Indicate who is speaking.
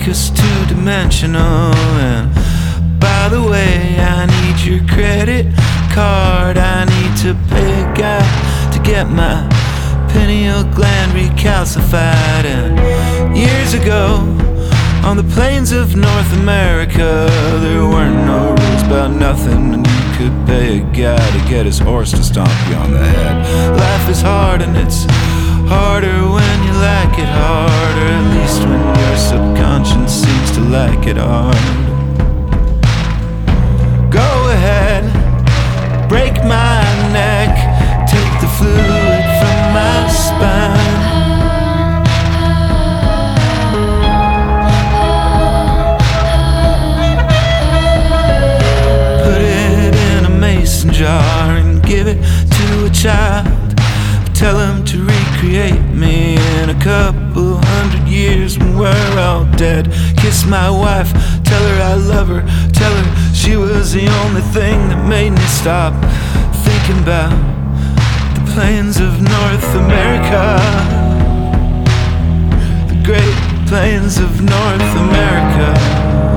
Speaker 1: make us two-dimensional. And by the way, I need your credit card. I need to pay a guy to get my pineal gland recalcified. And years ago, on the plains of North America, there weren't no rules about nothing, and you could pay a guy to get his horse to stomp you on the head. Life is hard, and it's harder when you like it hard, or at least when your subconscious seems to like it hard. Go ahead, break my neck, take the fluid from my spine. Put it in a mason jar and give it to a child. Tell him to recreate me in a couple hundred years when we're all dead. Kiss my wife, tell her I love her, tell her she was the only thing that made me stop thinking about the plains of North America. The great plains of North America.